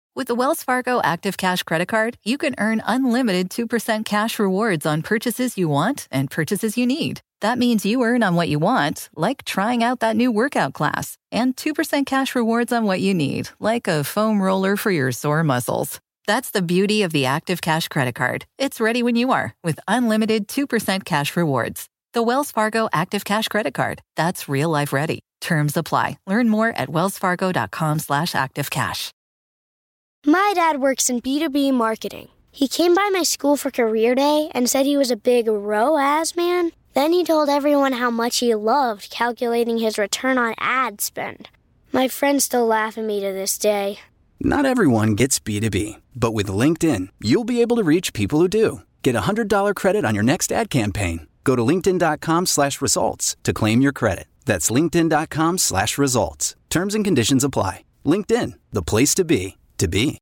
With the Wells Fargo Active Cash Credit Card, you can earn unlimited 2% cash rewards on purchases you want and purchases you need. That means you earn on what you want, like trying out that new workout class, and 2% cash rewards on what you need, like a foam roller for your sore muscles. That's the beauty of the Active Cash Credit Card. It's ready when you are, with unlimited 2% cash rewards. The Wells Fargo Active Cash Credit Card. That's real life ready. Terms apply. Learn more at wellsfargo.com/activecash. My dad works in B2B marketing. He came by my school for career day and said he was a big ROAS man. Then he told everyone how much he loved calculating his return on ad spend. My friends still laugh at me to this day. Not everyone gets B2B, but with LinkedIn, you'll be able to reach people who do. Get a $100 credit on your next ad campaign. Go to linkedin.com/results to claim your credit. That's linkedin.com/results. Terms and conditions apply. LinkedIn, the place to be, to be.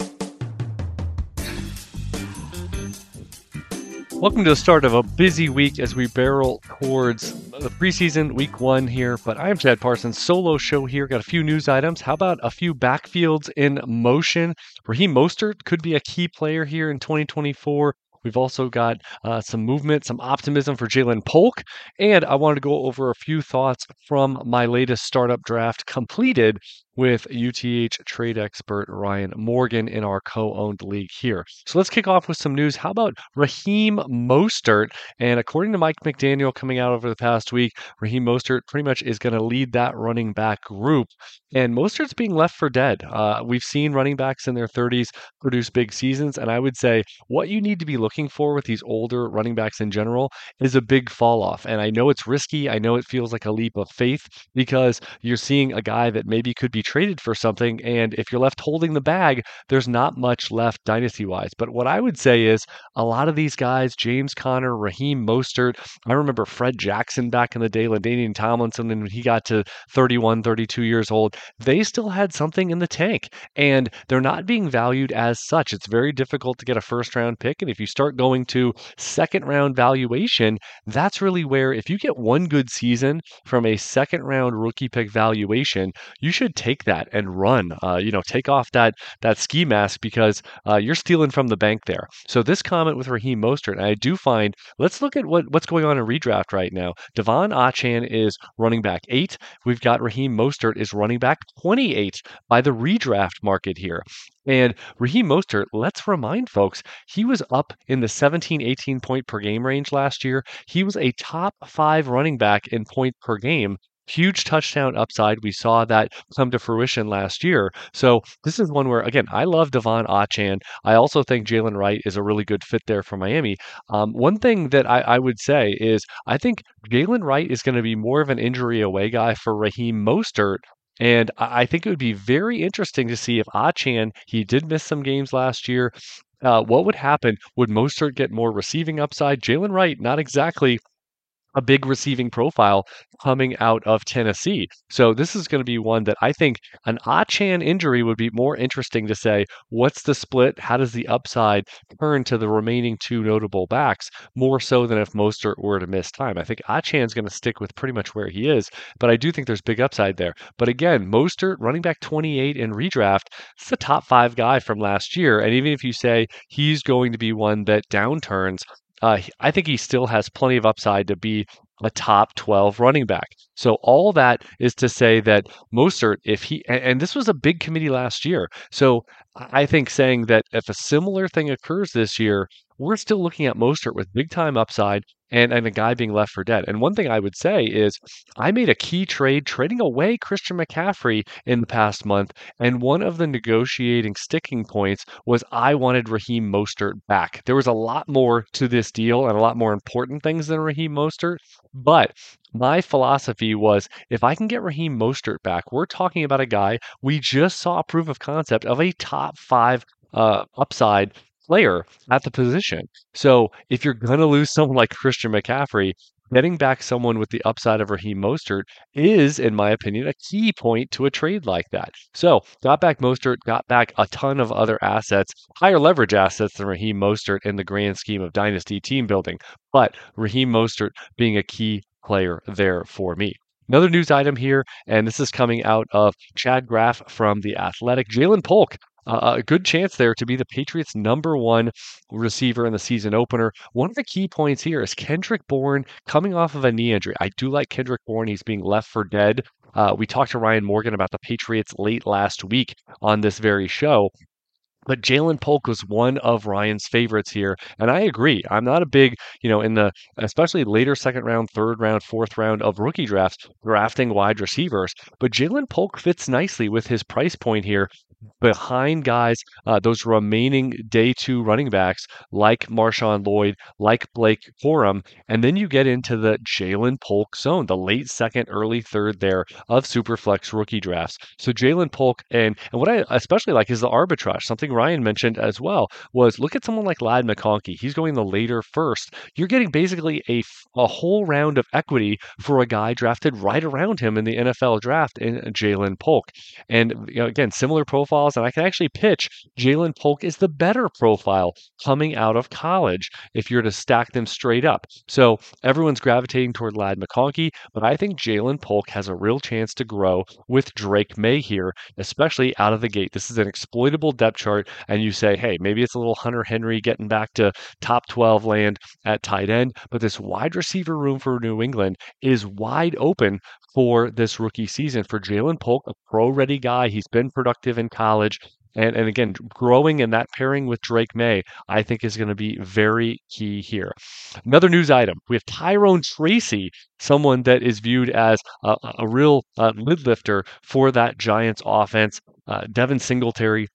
Welcome to the start of a busy week as we barrel towards the preseason week 1 here. But I'm Chad Parsons, solo show here. Got a few news items. How about a few backfields in motion? Raheem Mostert could be a key player here in 2024. We've also got some movement, some optimism for Ja'Lynn Polk. And I wanted to go over a few thoughts from my latest startup draft completed with UTH trade expert Ryan Morgan in our co-owned league here. So let's kick off with some news. How about Raheem Mostert? And according to Mike McDaniel coming out over the past week, Raheem Mostert pretty much is going to lead that running back group. And Mostert's being left for dead. We've seen running backs in their 30s produce big seasons. And I would say what you need to be looking for with these older running backs in general is a big fall off. And I know it's risky. I know it feels like a leap of faith because you're seeing a guy that maybe could be traded for something, and if you're left holding the bag, there's not much left dynasty-wise. But what I would say is a lot of these guys, James Conner, Raheem Mostert, I remember Fred Jackson back in the day, LaDainian Tomlinson, when he got to 31, 32 years old, they still had something in the tank, and they're not being valued as such. It's very difficult to get a first-round pick, and if you start going to second-round valuation, that's really where if you get one good season from a second-round rookie pick valuation, you should take that and run. Take off that ski mask because you're stealing from the bank there. So this comment with Raheem Mostert, and I do find, let's look at what's going on in redraft right now. Devon Achane is running back 8. We've got Raheem Mostert is running back 28 by the redraft market here. And Raheem Mostert, let's remind folks, he was up in the 17, 18 point per game range last year. He was a top 5 running back in point per game. Huge touchdown upside. We saw that come to fruition last year. So this is one where, again, I love Devon Achane. I also think Jaylen Wright is a really good fit there for Miami. One thing that I would say is I think Jaylen Wright is going to be more of an injury away guy for Raheem Mostert. And I think it would be very interesting to see if Achane, he did miss some games last year, what would happen? Would Mostert get more receiving upside? Jaylen Wright, not exactly a big receiving profile coming out of Tennessee. So this is going to be one that I think an Achane injury would be more interesting to say, what's the split? How does the upside turn to the remaining 2 notable backs more so than if Mostert were to miss time? I think Achane's going to stick with pretty much where he is, but I do think there's big upside there. But again, Mostert, running back 28 in redraft, it's the top 5 guy from last year. And even if you say he's going to be one that downturns, I think he still has plenty of upside to be a top 12 running back. So all that is to say that Mostert, if he, and this was a big committee last year. So I think saying that if a similar thing occurs this year, we're still looking at Mostert with big time upside and a guy being left for dead. And one thing I would say is I made a key trade trading away Christian McCaffrey in the past month. And one of the negotiating sticking points was I wanted Raheem Mostert back. There was a lot more to this deal and a lot more important things than Raheem Mostert. But my philosophy was if I can get Raheem Mostert back, we're talking about a guy we just saw a proof of concept of a top 5 upside player at the position. So if you're going to lose someone like Christian McCaffrey, getting back someone with the upside of Raheem Mostert is, in my opinion, a key point to a trade like that. So got back Mostert, got back a ton of other assets, higher leverage assets than Raheem Mostert in the grand scheme of dynasty team building, but Raheem Mostert being a key player there for me. Another news item here, and this is coming out of Chad Graff from The Athletic. Ja'Lynn Polk a good chance there to be the Patriots' #1 receiver in the season opener. One of the key points here is Kendrick Bourne coming off of a knee injury. I do like Kendrick Bourne. He's being left for dead. We talked to Ryan Morgan about the Patriots late last week on this very show. But Jalen Polk was one of Ryan's favorites here. And I agree. I'm not a big, in the especially later second round, third round, fourth round of rookie drafts, drafting wide receivers. But Jalen Polk fits nicely with his price point here behind guys, those remaining day 2 running backs like Marshawn Lloyd, like Blake Corum, and then you get into the Jalen Polk zone, the late second, early third there of Superflex rookie drafts. So Jalen Polk, and what I especially like is the arbitrage. Something Ryan mentioned as well was look at someone like Ladd McConkey. He's going the later first. You're getting basically a whole round of equity for a guy drafted right around him in the NFL draft in Jalen Polk. And again, similar profiles, and I can actually pitch Jalen Polk is the better profile coming out of college if you're to stack them straight up. So everyone's gravitating toward Ladd McConkey, but I think Jalen Polk has a real chance to grow with Drake May here, especially out of the gate. This is an exploitable depth chart, and you say, hey, maybe it's a little Hunter Henry getting back to top 12 land at tight end, but this wide receiver room for New England is wide open for this rookie season for Jalen Polk, a pro-ready guy. He's been productive in college. And again, growing in that pairing with Drake May, I think is going to be very key here. Another news item, we have Tyrone Tracy, someone that is viewed as a real lid lifter for that Giants offense. Devin Singletary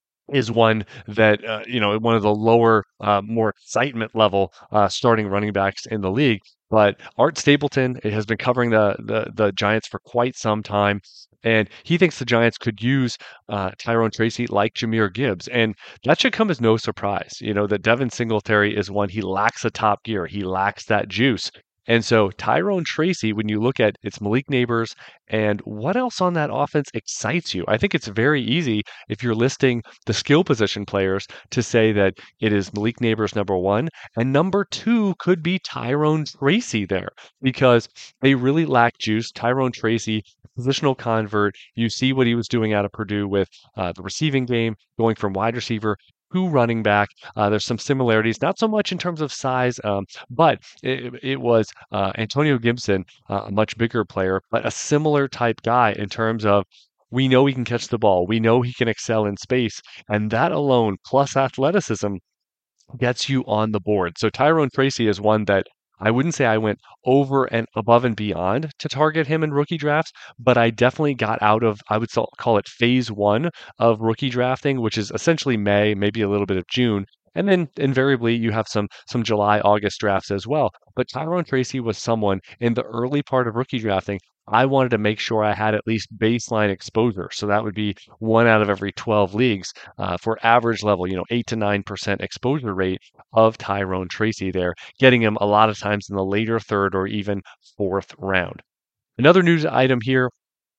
is one that, one of the lower, more excitement level starting running backs in the league. But Art Stapleton has been covering the Giants for quite some time, and he thinks the Giants could use Tyrone Tracy like Jahmyr Gibbs. And that should come as no surprise, that Devin Singletary is one, he lacks a top gear, he lacks that juice. And so Tyrone Tracy, when you look at it's Malik Neighbors and what else on that offense excites you, I think it's very easy if you're listing the skill position players to say that it is Malik Neighbors #1 and #2 could be Tyrone Tracy there because they really lack juice. Tyrone Tracy, positional convert. You see what he was doing out of Purdue with the receiving game, going from wide receiver to running back. There's some similarities, not so much in terms of size, but it was Antonio Gibson, a much bigger player, but a similar type guy in terms of we know he can catch the ball. We know he can excel in space. And that alone, plus athleticism, gets you on the board. So Tyrone Tracy is one that I wouldn't say I went over and above and beyond to target him in rookie drafts, but I definitely got out of, I would call it phase 1 of rookie drafting, which is essentially May, maybe a little bit of June. And then invariably you have some July, August drafts as well. But Tyrone Tracy was someone in the early part of rookie drafting I wanted to make sure I had at least baseline exposure. So that would be 1 out of every 12 leagues for average level, 8 to 9% exposure rate of Tyrone Tracy there, getting him a lot of times in the later third or even fourth round. Another news item here,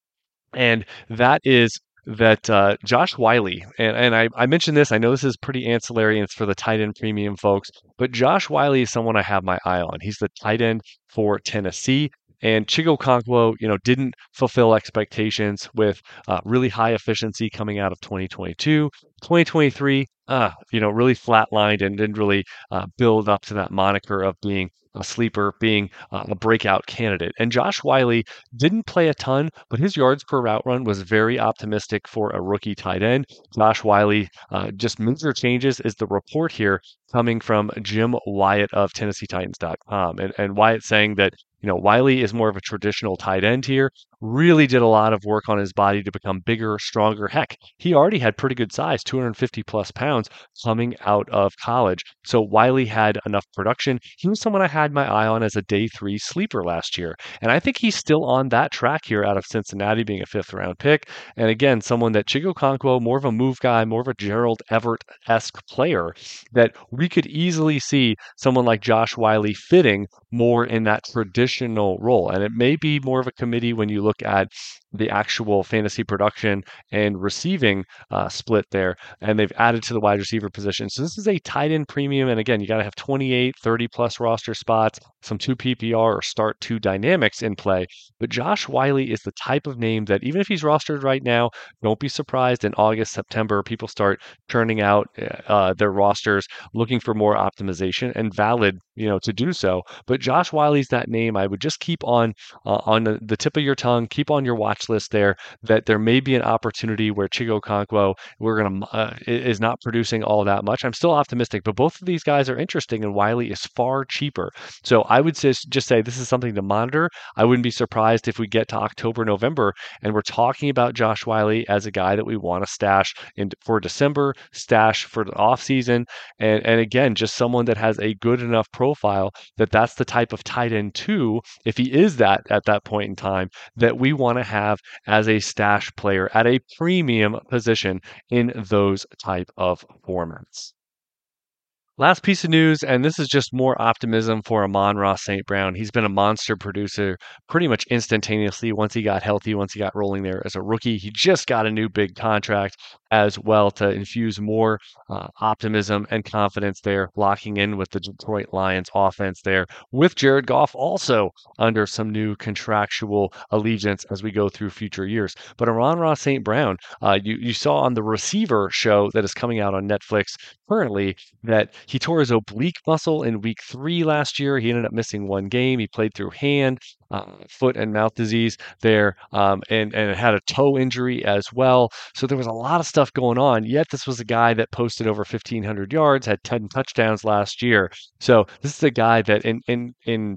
and that is that Josh Whyle, and I mentioned this, I know this is pretty ancillary and it's for the tight end premium folks, but Josh Whyle is someone I have my eye on. He's the tight end for Tennessee. And Chigo Okonkwo, didn't fulfill expectations with really high efficiency coming out of 2022. 2023, really flatlined and didn't really build up to that moniker of being a sleeper, being a breakout candidate. And Josh Whyle didn't play a ton, but his yards per route run was very optimistic for a rookie tight end. Josh Whyle, just major changes is the report here coming from Jim Wyatt of TennesseeTitans.com. And Wyatt saying that Whyle is more of a traditional tight end here, really did a lot of work on his body to become bigger, stronger. Heck, he already had pretty good size, 250 plus pounds coming out of college. So Whyle had enough production. He was someone I had my eye on as a day 3 sleeper last year. And I think he's still on that track here out of Cincinnati being a 5th round pick. And again, someone that Chigo Okonkwo, more of a move guy, more of a Gerald Everett-esque player that we could easily see someone like Josh Whyle fitting more in that traditional role. And it may be more of a committee when you look at the actual fantasy production and receiving split there, and they've added to the wide receiver position. So this is a tight end premium. And again, you got to have 28, 30 plus roster spots, some 2 PPR or start 2 dynamics in play. But Josh Whyle is the type of name that even if he's rostered right now, don't be surprised in August, September, people start churning out their rosters looking for more optimization, and valid, to do so. But Josh Whyle's that name I would just keep on the tip of your tongue, keep on your watch list there, that there may be an opportunity where Chig Okonkwo is not producing all that much. I'm still optimistic, but both of these guys are interesting, and Whyle is far cheaper. So I would just say this is something to monitor. I wouldn't be surprised if we get to October, November, and we're talking about Josh Whyle as a guy that we want to stash for December, stash for the offseason, and again, just someone that has a good enough profile that's the type of tight end too, if he is that at that point in time, that we want to have as a stash player at a premium position in those type of formats. Last piece of news, and this is just more optimism for Amon-Ra St. Brown. He's been a monster producer pretty much instantaneously once he got healthy, once he got rolling there as a rookie. He just got a new big contract as well to infuse more optimism and confidence there, locking in with the Detroit Lions offense there, with Jared Goff also under some new contractual allegiance as we go through future years. But Amon-Ra St. Brown, you saw on the receiver show that is coming out on Netflix currently that he tore his oblique muscle in week 3 last year. He ended up missing 1 game. He played through hand, foot and mouth disease there, and had a toe injury as well. So there was a lot of stuff going on, yet this was a guy that posted over 1,500 yards, had 10 touchdowns last year. So this is a guy that in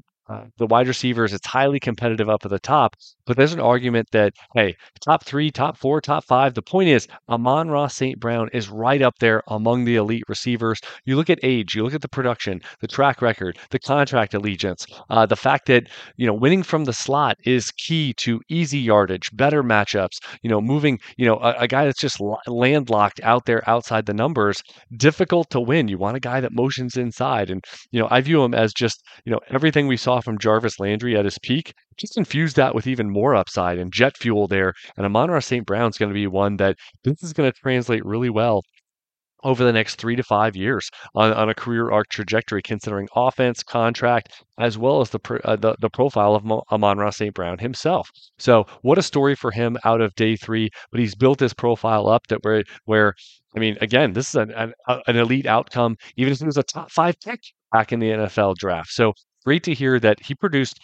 the wide receivers, it's highly competitive up at the top, but there's an argument that, hey, top 3, top 4, top 5. The point is, Amon-Ra St. Brown is right up there among the elite receivers. You look at age, you look at the production, the track record, the contract allegiance, the fact that, winning from the slot is key to easy yardage, better matchups, moving, a guy that's just landlocked out there outside the numbers, difficult to win. You want a guy that motions inside. And, I view him as just, everything we saw from Jarvis Landry at his peak, just infuse that with even more upside and jet fuel there. And Amon-Ra St. Brown's going to be one that this is going to translate really well over the next 3 to 5 years on a career arc trajectory, considering offense, contract, as well as the profile of Amon-Ra St. Brown himself. So what a story for him out of day 3, but he's built his profile up that where I mean, again, this is an elite outcome, even if he was a top 5 pick back in the NFL draft. So great to hear that he produced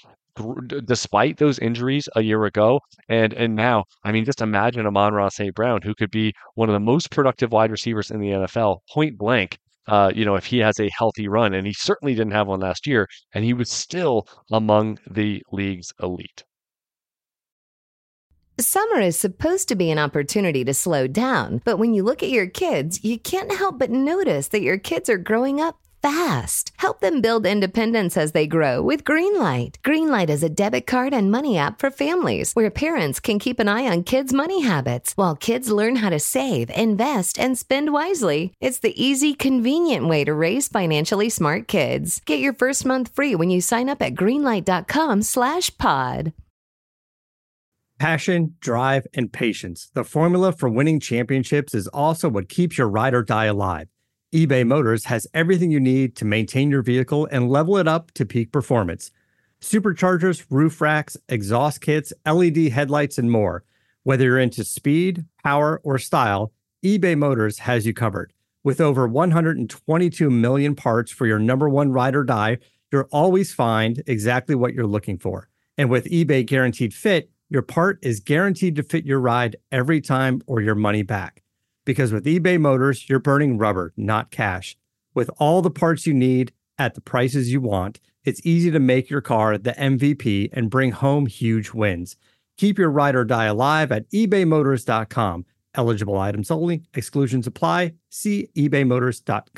despite those injuries a year ago. And now, I mean, just imagine Amon-Ra St. Brown, who could be one of the most productive wide receivers in the NFL, point blank, if he has a healthy run. And he certainly didn't have one last year, and he was still among the league's elite. Summer is supposed to be an opportunity to slow down, but when you look at your kids, you can't help but notice that your kids are growing up fast. Help them build independence as they grow with Greenlight. Greenlight is a debit card and money app for families where parents can keep an eye on kids' money habits while kids learn how to save, invest, and spend wisely. It's the easy, convenient way to raise financially smart kids. Get your first month free when you sign up at greenlight.com/pod. Passion, drive, and patience. The formula for winning championships is also what keeps your ride or die alive. eBay Motors has everything you need to maintain your vehicle and level it up to peak performance. Superchargers, roof racks, exhaust kits, LED headlights, and more. Whether you're into speed, power, or style, eBay Motors has you covered. With over 122 million parts for your number one ride or die, you'll always find exactly what you're looking for. And with eBay Guaranteed Fit, your part is guaranteed to fit your ride every time or your money back. Because with eBay Motors, you're burning rubber, not cash. With all the parts you need at the prices you want, it's easy to make your car the MVP and bring home huge wins. Keep your ride or die alive at ebaymotors.com. Eligible items only. Exclusions apply. See ebaymotors.com.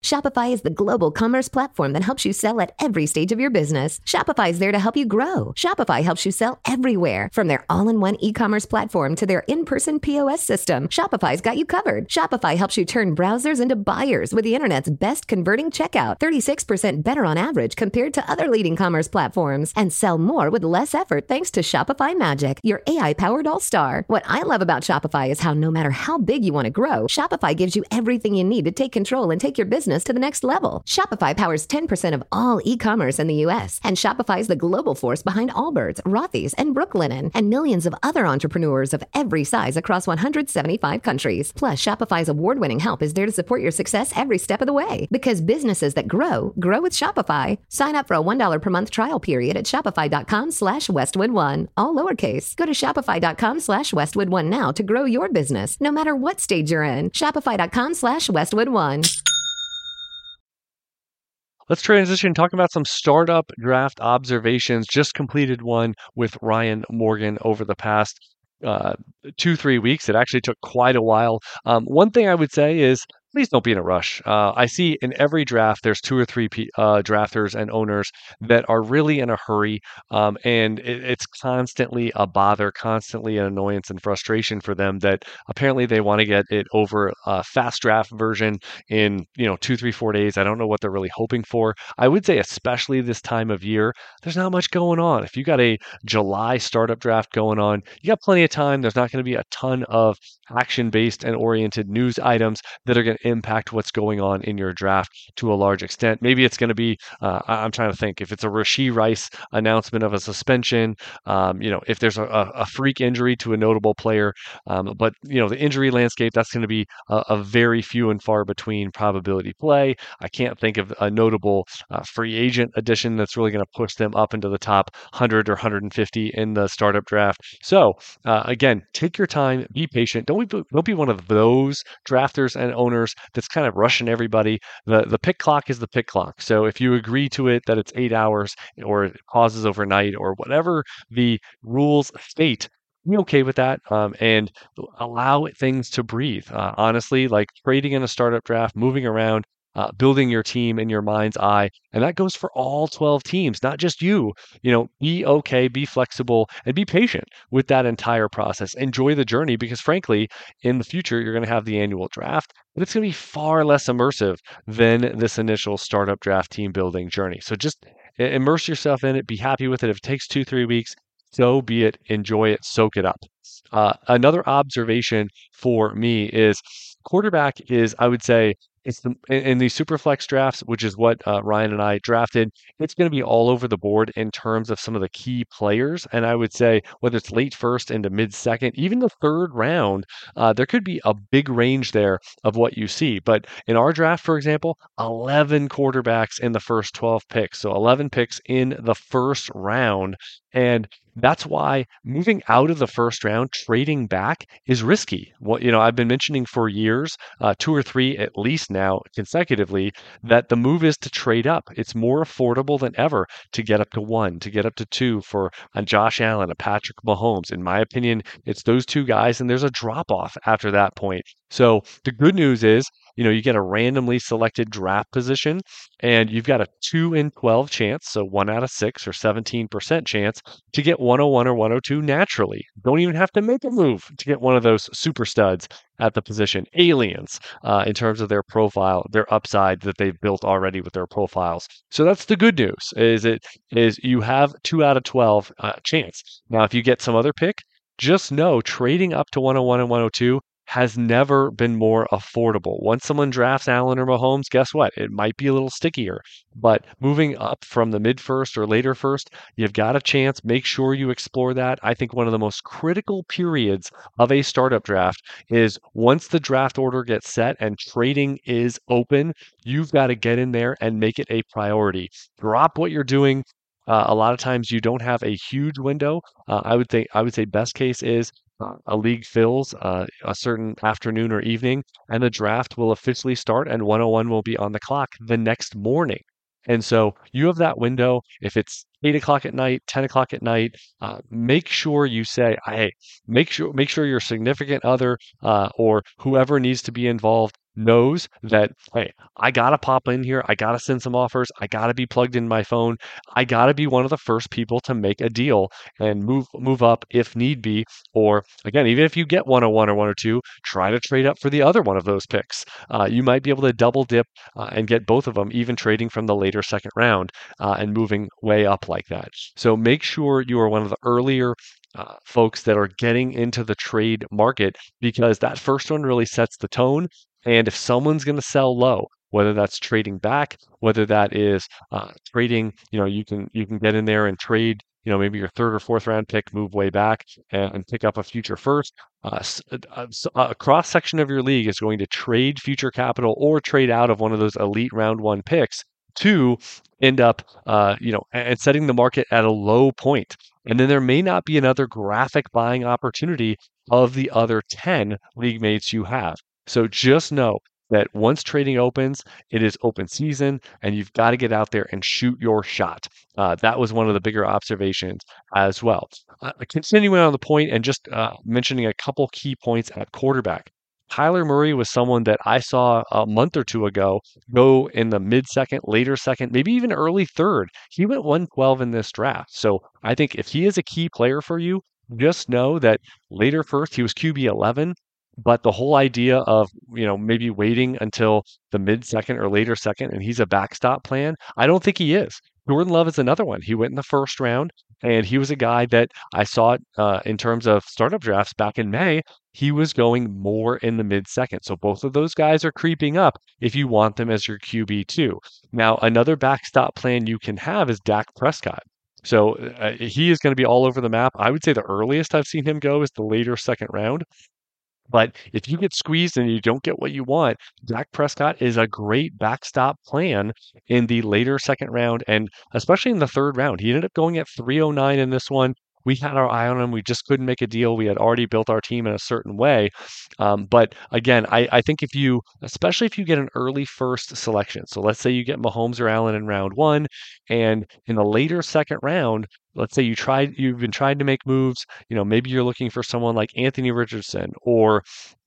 Shopify is the global commerce platform that helps you sell at every stage of your business. Shopify is there to help you grow. Shopify helps you sell everywhere, from their all-in-one e-commerce platform to their in-person POS system. Shopify's got you covered. Shopify helps you turn browsers into buyers with the internet's best converting checkout, 36% better on average compared to other leading commerce platforms, and sell more with less effort thanks to Shopify Magic, your AI-powered all-star. What I love about Shopify is how no matter how big you want to grow, Shopify gives you everything you need to take control and take your business to the next level. Shopify powers 10% of all e-commerce in the U.S., and Shopify is the global force behind Allbirds, Rothy's, and Brooklinen, and millions of other entrepreneurs of every size across 175 countries. Plus, Shopify's award-winning help is there to support your success every step of the way. Because businesses that grow with Shopify. Sign up for a $1 per month trial period at shopify.com/Westwood1, all lowercase. Go to shopify.com/Westwood1 now to grow your business, no matter what stage you're in. Shopify.com/Westwood1. Let's transition talking about some startup draft observations. Just completed one with Ryan Morgan over the past 2-3 weeks. It actually took quite a while. One thing I would say is, please don't be in a rush. I see in every draft, there's 2 or 3 drafters and owners that are really in a hurry, and it's constantly a bother, constantly an annoyance and frustration for them that apparently they want to get it over a fast draft version in 2, 3, 4 days. I don't know what they're really hoping for. I would say, especially this time of year, there's not much going on. If you got a July startup draft going on, you got plenty of time. There's not going to be a ton of action-based and oriented news items that are going to impact what's going on in your draft to a large extent. Maybe it's going to be, I'm trying to think, if it's a Rashee Rice announcement of a suspension, if there's a freak injury to a notable player, but the injury landscape, that's going to be a very few and far between probability play. I can't think of a notable free agent addition that's really going to push them up into the top 100 or 150 in the startup draft. So again, take your time, be patient. Don't be one of those drafters and owners that's kind of rushing everybody. The pick clock is the pick clock. So if you agree to it that it's 8 hours or it pauses overnight or whatever the rules state, be okay with that, and allow things to breathe. Honestly, like trading in a startup draft, moving around, building your team in your mind's eye. And that goes for all 12 teams, not just you. Be okay, be flexible, and be patient with that entire process. Enjoy the journey because, frankly, in the future, you're going to have the annual draft, but it's going to be far less immersive than this initial startup draft team building journey. So just immerse yourself in it. Be happy with it. If it takes 2-3 weeks, so be it. Enjoy it. Soak it up. Another observation for me is quarterback is, I would say, it's in these super flex drafts, which is what Ryan and I drafted. It's going to be all over the board in terms of some of the key players. And I would say whether it's late first into mid second, even the third round, there could be a big range there of what you see. But in our draft, for example, 11 quarterbacks in the first 12 picks. So 11 picks in the first round. And that's why moving out of the first round, trading back is risky. I've been mentioning for years, 2 or 3 at least now consecutively, that the move is to trade up. It's more affordable than ever to get up to 1, to get up to 2 for a Josh Allen, a Patrick Mahomes. In my opinion, it's those 2 guys, and there's a drop off after that point. So the good news is, you get a randomly selected draft position, and you've got a 2 in 12 chance, so 1 out of 6 or 17% chance to get 101 or 102 naturally. Don't even have to make a move to get one of those super studs at the position. Aliens in terms of their profile, their upside that they've built already with their profiles. So that's the good news, is you have 2 out of 12 chance. Now, if you get some other pick, just know trading up to 101 and 102 has never been more affordable. Once someone drafts Allen or Mahomes, guess what? It might be a little stickier. But moving up from the mid first or later first, you've got a chance. Make sure you explore that. I think one of the most critical periods of a startup draft is once the draft order gets set and trading is open, you've got to get in there and make it a priority. Drop what you're doing. A lot of times you don't have a huge window. I would say best case is a league fills a certain afternoon or evening, and the draft will officially start, and 101 will be on the clock the next morning. And so you have that window. If it's 8 o'clock at night, 10 o'clock at night, make sure you say, hey, make sure your significant other or whoever needs to be involved knows that, hey, I got to pop in here. I got to send some offers. I got to be plugged in my phone. I got to be one of the first people to make a deal and move up if need be. Or again, even if you get 101 or 102, try to trade up for the other one of those picks. You might be able to double dip and get both of them, even trading from the later second round and moving way up like that. So make sure you are one of the earlier folks that are getting into the trade market, because that first one really sets the tone. And if someone's going to sell low, whether that's trading back, whether that is trading, you can get in there and trade, maybe your third or fourth round pick, move way back and pick up a future first. A cross section of your league is going to trade future capital or trade out of one of those elite round one picks to end up, and setting the market at a low point. And then there may not be another graphic buying opportunity of the other 10 league mates you have. So just know that once trading opens, it is open season, and you've got to get out there and shoot your shot. That was one of the bigger observations as well. Continuing on the point and just mentioning a couple key points at quarterback. Kyler Murray was someone that I saw a month or two ago go in the mid-second, later second, maybe even early third. He went 112 in this draft. So I think if he is a key player for you, just know that later first, he was QB 11. But the whole idea of, maybe waiting until the mid-second or later second and he's a backstop plan, I don't think he is. Jordan Love is another one. He went in the first round, and he was a guy that I saw in terms of startup drafts back in May. He was going more in the mid-second. So both of those guys are creeping up if you want them as your QB2. Now, another backstop plan you can have is Dak Prescott. So he is going to be all over the map. I would say the earliest I've seen him go is the later second round. But if you get squeezed and you don't get what you want, Dak Prescott is a great backstop plan in the later second round, and especially in the third round. He ended up going at 309 in this one. We had our eye on him. We just couldn't make a deal. We had already built our team in a certain way. But again, I think especially if you get an early first selection, so let's say you get Mahomes or Allen in round one, and in the later second round, let's say you've been trying to make moves, maybe you're looking for someone like Anthony Richardson or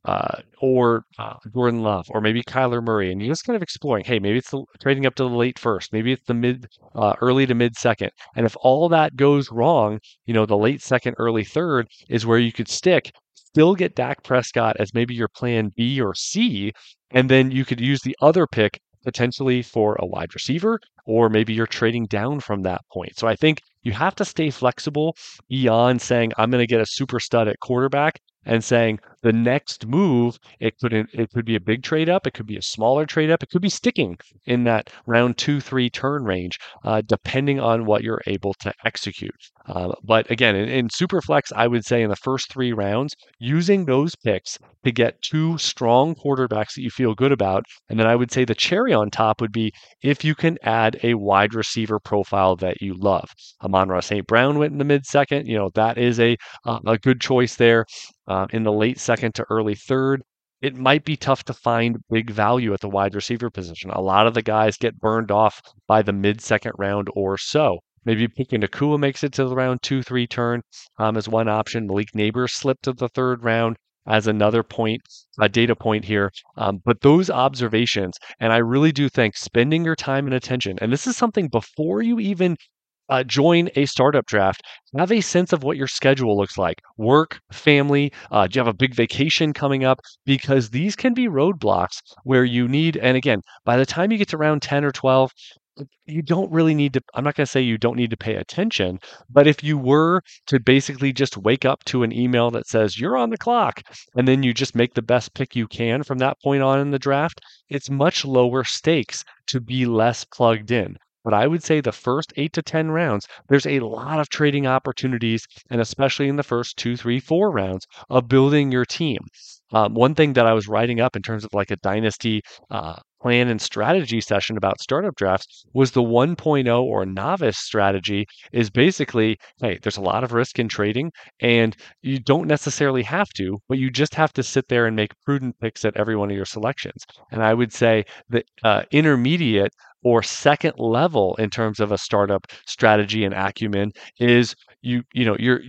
Jordan Love, or maybe Kyler Murray, and you're just kind of exploring, hey, maybe it's trading up to the late first, maybe it's the early to mid second. And if all that goes wrong, the late second, early third is where you could still get Dak Prescott as maybe your plan B or C, and then you could use the other pick potentially for a wide receiver, or maybe you're trading down from that point. So I think you have to stay flexible beyond saying, I'm going to get a super stud at quarterback, and saying the next move, it could be a big trade up, it could be a smaller trade up, it could be sticking in that round 2-3 turn range, depending on what you're able to execute. But again, in Superflex, I would say in the first 3 rounds, using those picks to get 2 strong quarterbacks that you feel good about. And then I would say the cherry on top would be if you can add a wide receiver profile that you love. Amon-Ra St. Brown went in the mid-second. That is a good choice there. In the late second to early third, it might be tough to find big value at the wide receiver position. A lot of the guys get burned off by the mid-second round or so. Maybe Puka Nacua makes it to the round 2-3 turn as one option. Malik Neighbors slipped to the third round as another point, a data point here. But those observations, and I really do think spending your time and attention, and this is something before you even join a startup draft, have a sense of what your schedule looks like. Work, family, do you have a big vacation coming up? Because these can be roadblocks where you need, and again, by the time you get to round 10 or 12, you don't really need to, I'm not going to say you don't need to pay attention, but if you were to basically just wake up to an email that says you're on the clock, and then you just make the best pick you can from that point on in the draft, it's much lower stakes to be less plugged in. But I would say the first 8 to 10 rounds, there's a lot of trading opportunities, and especially in the first 2, 3, 4 rounds of building your team. One thing that I was writing up in terms of like a dynasty plan and strategy session about startup drafts was the 1.0 or novice strategy is basically, hey, there's a lot of risk in trading, and you don't necessarily have to, but you just have to sit there and make prudent picks at every one of your selections. And I would say that intermediate or second level in terms of a startup strategy and acumen is you're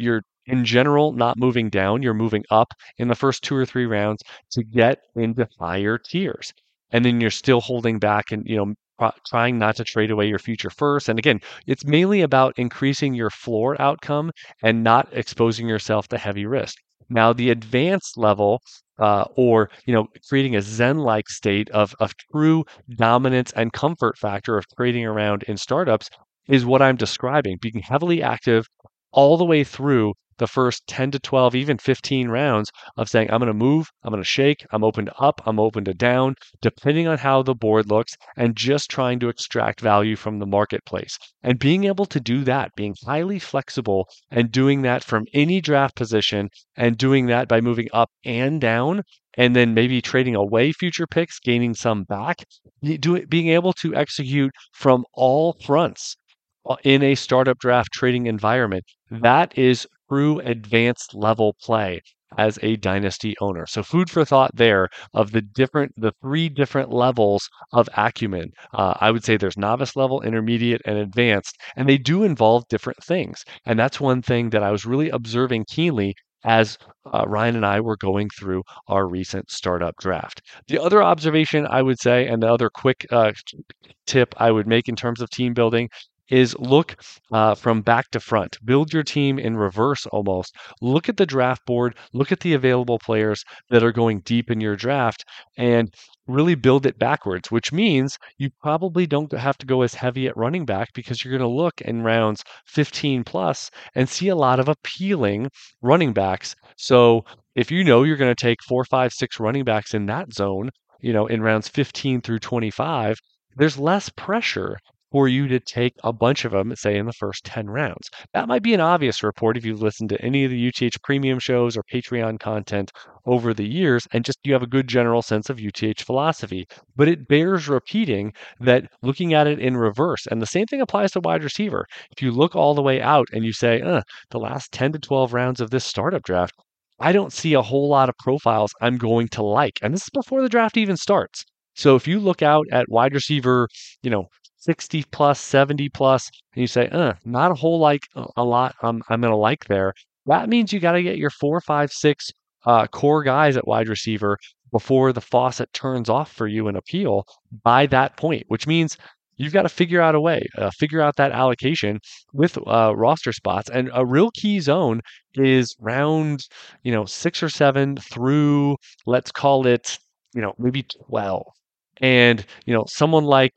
in general, not moving down, you're moving up in the first 2 or 3 rounds to get into higher tiers. And then you're still holding back and, trying not to trade away your future first. And again, it's mainly about increasing your floor outcome and not exposing yourself to heavy risk. Now, the advanced level, or creating a Zen-like state of true dominance and comfort factor of trading around in startups is what I'm describing, being heavily active all the way through the first 10 to 12, even 15 rounds of saying, I'm going to move, I'm going to shake, I'm open to up, I'm open to down, depending on how the board looks, and just trying to extract value from the marketplace. And being able to do that, being highly flexible and doing that from any draft position and doing that by moving up and down, and then maybe trading away future picks, gaining some back, being able to execute from all fronts in a startup draft trading environment. That is true advanced level play as a dynasty owner. So food for thought there of the 3 different levels of acumen. I would say there's novice level, intermediate, and advanced, and they do involve different things. And that's one thing that I was really observing keenly as Ryan and I were going through our recent startup draft. The other observation I would say, and the other quick tip I would make in terms of team building, is look from back to front. Build your team in reverse almost. Look at the draft board, look at the available players that are going deep in your draft, and really build it backwards, which means you probably don't have to go as heavy at running back because you're going to look in rounds 15 plus and see a lot of appealing running backs. So if you're going to take 4, 5, 6 running backs in that zone, in rounds 15 through 25, there's less pressure for you to take a bunch of them, say, in the first 10 rounds. That might be an obvious report if you've listened to any of the UTH premium shows or Patreon content over the years, and just you have a good general sense of UTH philosophy. But it bears repeating that looking at it in reverse, and the same thing applies to wide receiver. If you look all the way out and you say, the last 10 to 12 rounds of this startup draft, I don't see a whole lot of profiles I'm going to like. And this is before the draft even starts. So if you look out at wide receiver, 60 plus, 70 plus, and you say, not a whole a lot I'm going to like there, that means you got to get your 4, 5, 6 core guys at wide receiver before the faucet turns off for you in appeal by that point, which means you've got to figure out a way, figure out that allocation with roster spots. And a real key zone is round, 6 or 7 through, let's call it, maybe 12. And someone like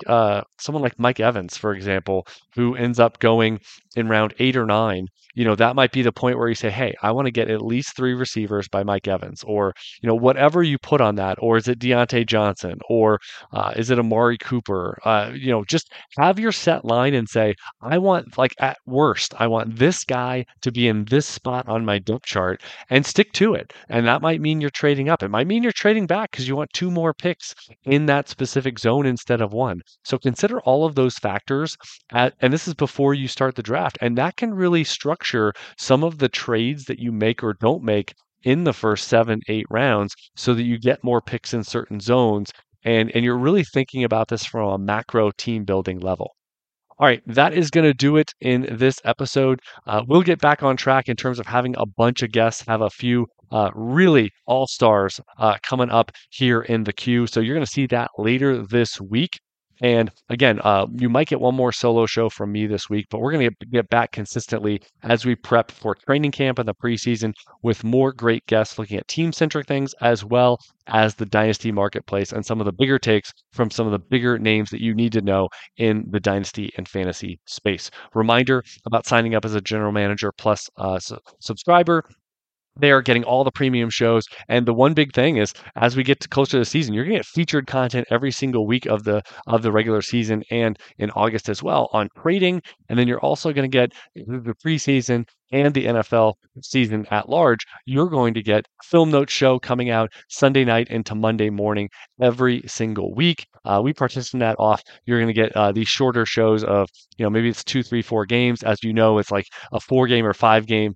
Mike Evans, for example, who ends up going in round 8 or 9, that might be the point where you say, hey, I want to get at least 3 receivers by Mike Evans, or whatever you put on that. Or is it Deontay Johnson, or is it Amari Cooper? Just have your set line and say, I want, like, at worst, I want this guy to be in this spot on my depth chart, and stick to it. And that might mean you're trading up. It might mean you're trading back because you want 2 more picks in that specific zone instead of 1. So consider all of those factors, and this is before you start the draft, and that can really structure some of the trades that you make or don't make in the first 7, 8 rounds so that you get more picks in certain zones, and you're really thinking about this from a macro team building level. All right, that is going to do it in this episode. We'll get back on track in terms of having a bunch of guests, have a few really all-stars coming up here in the queue. So you're going to see that later this week. And again, you might get one more solo show from me this week, but we're going to get back consistently as we prep for training camp and the preseason with more great guests looking at team-centric things as well as the Dynasty marketplace and some of the bigger takes from some of the bigger names that you need to know in the Dynasty and fantasy space. Reminder about signing up as a General Manager Plus subscriber. They are getting all the premium shows. And the one big thing is, as we get closer to the season, you're going to get featured content every single week of the regular season and in August as well on trading. And then you're also going to get the preseason and the NFL season at large. You're going to get a Film Notes show coming out Sunday night into Monday morning every single week. We partition that off. You're going to get these shorter shows of, maybe it's 2, 3, 4 games. As you know, it's like a 4-game or 5-game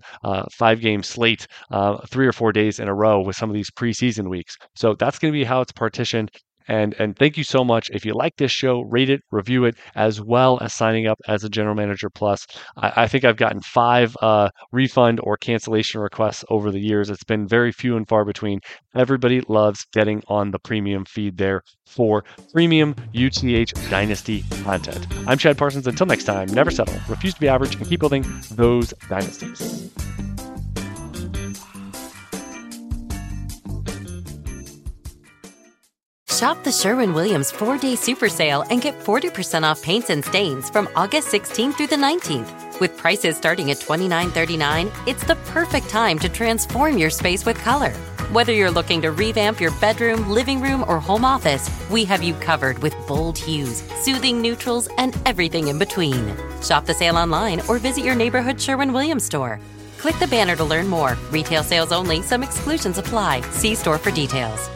slate, 3 or 4 days in a row with some of these preseason weeks. So that's going to be how it's partitioned. And thank you so much. If you like this show, rate it, review it, as well as signing up as a General Manager Plus. I think I've gotten 5 refund or cancellation requests over the years. It's been very few and far between. Everybody loves getting on the premium feed there for premium UTH Dynasty content. I'm Chad Parsons. Until next time, never settle, refuse to be average, and keep building those dynasties. Shop the Sherwin-Williams 4-Day Super Sale and get 40% off paints and stains from August 16th through the 19th. With prices starting at $29.39, it's the perfect time to transform your space with color. Whether you're looking to revamp your bedroom, living room, or home office, we have you covered with bold hues, soothing neutrals, and everything in between. Shop the sale online or visit your neighborhood Sherwin-Williams store. Click the banner to learn more. Retail sales only. Some exclusions apply. See store for details.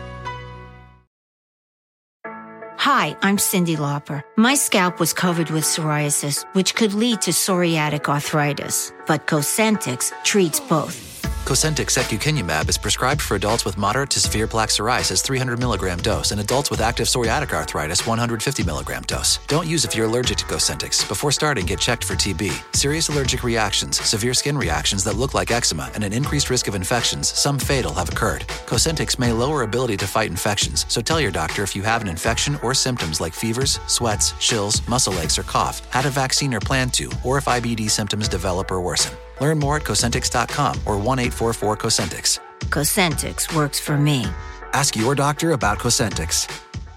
Hi, I'm Cyndi Lauper. My scalp was covered with psoriasis, which could lead to psoriatic arthritis. But Cosentyx treats both. Cosentyx secukinumab is prescribed for adults with moderate to severe plaque psoriasis 300 milligram dose and adults with active psoriatic arthritis 150 milligram dose. Don't use if you're allergic to Cosentyx. Before starting, get checked for TB. Serious allergic reactions, severe skin reactions that look like eczema, and an increased risk of infections, some fatal, have occurred. Cosentyx may lower ability to fight infections, so tell your doctor if you have an infection or symptoms like fevers, sweats, chills, muscle aches, or cough, had a vaccine or plan to, or if IBD symptoms develop or worsen. Learn more at Cosentyx.com or 1-844-COSENTYX. Cosentyx works for me. Ask your doctor about Cosentyx.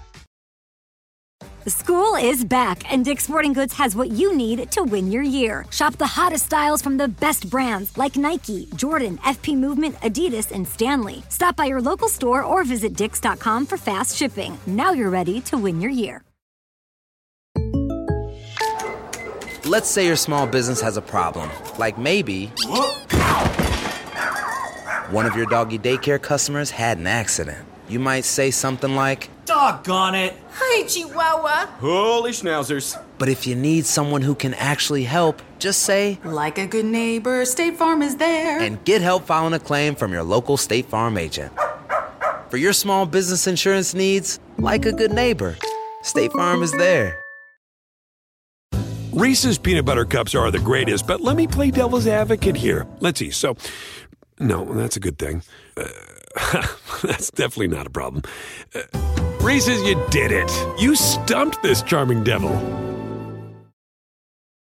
School is back, and Dick's Sporting Goods has what you need to win your year. Shop the hottest styles from the best brands like Nike, Jordan, FP Movement, Adidas, and Stanley. Stop by your local store or visit Dicks.com for fast shipping. Now you're ready to win your year. Let's say your small business has a problem, like maybe one of your doggy daycare customers had an accident. You might say something like, "Doggone it! Hi, Chihuahua!" Holy schnauzers. But if you need someone who can actually help, just say, "Like a good neighbor, State Farm is there." And get help filing a claim from your local State Farm agent. For your small business insurance needs, like a good neighbor, State Farm is there. Reese's Peanut Butter Cups are the greatest, but let me play devil's advocate here. Let's see. So, no, that's a good thing. That's definitely not a problem. Reese's, you did it. You stumped this charming devil.